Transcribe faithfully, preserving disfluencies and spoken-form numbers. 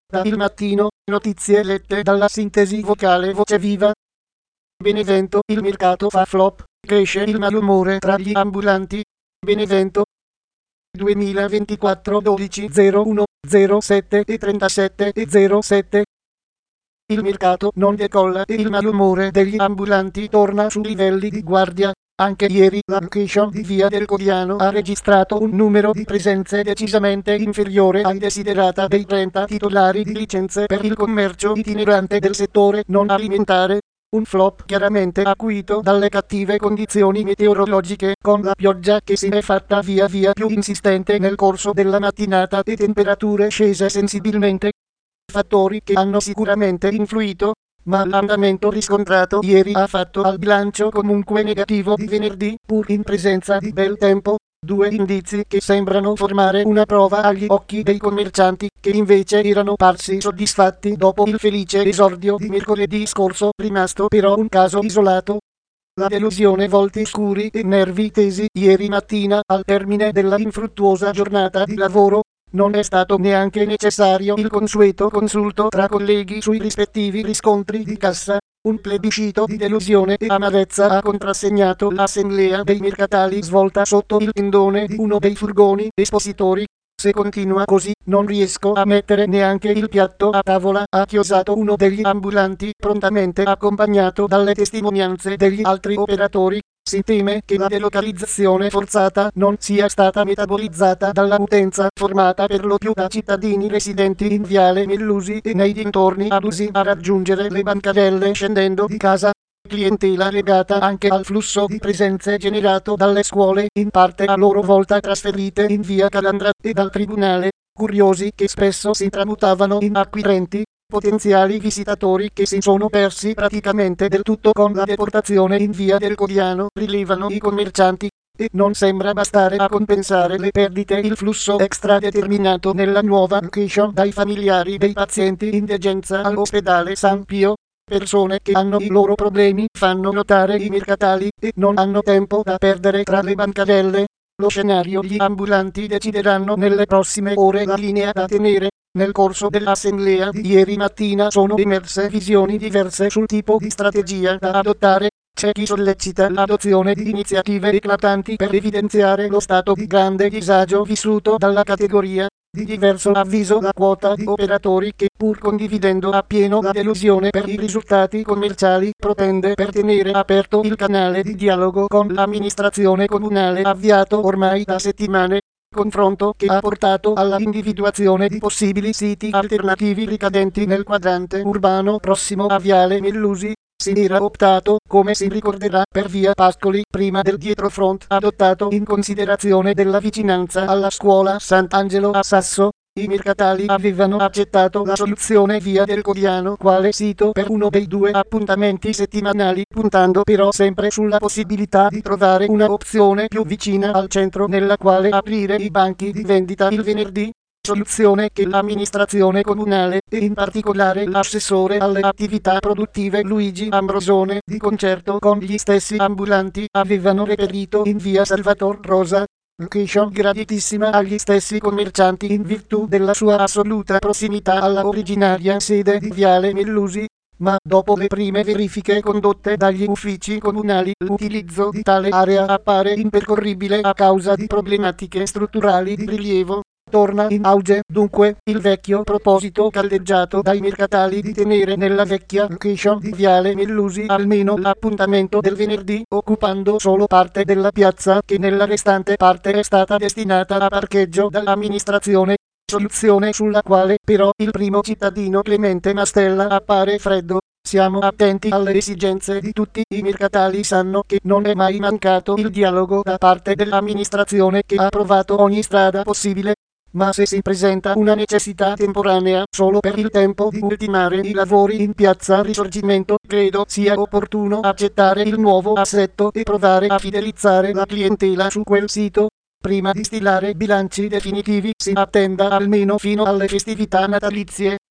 Da Il Mattino, notizie lette dalla sintesi vocale Voce Viva. Benevento, il mercato fa flop, cresce il malumore tra gli ambulanti. Benevento, duemilaventiquattro dodici zero uno zero sette e trentasette e zero sette. Il mercato non decolla e il malumore degli ambulanti torna su livelli di guardia. Anche ieri la location di Via del Codiano ha registrato un numero di presenze decisamente inferiore ai desiderata dei trenta titolari di licenze per il commercio itinerante del settore non alimentare. Un flop chiaramente acuito dalle cattive condizioni meteorologiche, con la pioggia che si è fatta via via più insistente nel corso della mattinata e temperature scese sensibilmente. Fattori che hanno sicuramente influito, ma l'andamento riscontrato ieri ha fatto al bilancio comunque negativo di venerdì, pur in presenza di bel tempo. Due indizi che sembrano formare una prova agli occhi dei commercianti, che invece erano parsi soddisfatti dopo il felice esordio di mercoledì scorso, rimasto però un caso isolato. La delusione, volti scuri e nervi tesi ieri mattina al termine della infruttuosa giornata di lavoro. Non è stato neanche necessario il consueto consulto tra colleghi sui rispettivi riscontri di cassa. Un plebiscito di delusione e amarezza ha contrassegnato l'assemblea dei mercatali svolta sotto il tendone di uno dei furgoni espositori. Se continua così, non riesco a mettere neanche il piatto a tavola, ha chiosato uno degli ambulanti, prontamente accompagnato dalle testimonianze degli altri operatori. Si teme che la delocalizzazione forzata non sia stata metabolizzata dalla utenza, formata per lo più da cittadini residenti in Viale Mellusi e nei dintorni, adusi a raggiungere le bancarelle scendendo di casa. Clientela legata anche al flusso di presenze generato dalle scuole, in parte a loro volta trasferite in via Calandra, e dal tribunale, curiosi che spesso si tramutavano in acquirenti. Potenziali visitatori che si sono persi praticamente del tutto con la deportazione in Via del Codiano, rilevano i commercianti, e non sembra bastare a compensare le perdite il flusso extra determinato nella nuova location dai familiari dei pazienti in degenza all'ospedale San Pio. Persone che hanno i loro problemi, fanno notare i mercatali, e non hanno tempo da perdere tra le bancarelle. Lo scenario: gli ambulanti decideranno nelle prossime ore la linea da tenere. Nel corso dell'assemblea di ieri mattina sono emerse visioni diverse sul tipo di strategia da adottare. C'è chi sollecita l'adozione di iniziative eclatanti per evidenziare lo stato di grande disagio vissuto dalla categoria. Di diverso avviso la quota di operatori che, pur condividendo appieno la delusione per i risultati commerciali, propende per tenere aperto il canale di dialogo con l'amministrazione comunale avviato ormai da settimane. Confronto che ha portato alla individuazione di possibili siti alternativi ricadenti nel quadrante urbano prossimo a Viale Mellusi. Si era optato, come si ricorderà, per via Pascoli, prima del dietrofront adottato in considerazione della vicinanza alla scuola Sant'Angelo a Sasso. I mercatali avevano accettato la soluzione Via del Codiano quale sito per uno dei due appuntamenti settimanali, puntando però sempre sulla possibilità di trovare una opzione più vicina al centro nella quale aprire i banchi di vendita il venerdì. Soluzione che l'amministrazione comunale, e in particolare l'assessore alle attività produttive Luigi Ambrosone, di concerto con gli stessi ambulanti, avevano reperito in via Salvator Rosa. Location graditissima agli stessi commercianti in virtù della sua assoluta prossimità alla originaria sede di Viale Mellusi. Ma dopo le prime verifiche condotte dagli uffici comunali, l'utilizzo di tale area appare impercorribile a causa di problematiche strutturali di rilievo. Torna in auge, dunque, il vecchio proposito caldeggiato dai mercatali di tenere nella vecchia location di Viale Mellusi almeno l'appuntamento del venerdì, occupando solo parte della piazza che nella restante parte è stata destinata a parcheggio dall'amministrazione. Soluzione sulla quale, però, il primo cittadino Clemente Mastella appare freddo. Siamo attenti alle esigenze di tutti. I mercatali sanno che non è mai mancato il dialogo da parte dell'amministrazione, che ha provato ogni strada possibile. Ma se si presenta una necessità temporanea solo per il tempo di ultimare i lavori in piazza Risorgimento, credo sia opportuno accettare il nuovo assetto e provare a fidelizzare la clientela su quel sito. Prima di stilare bilanci definitivi si attenda almeno fino alle festività natalizie.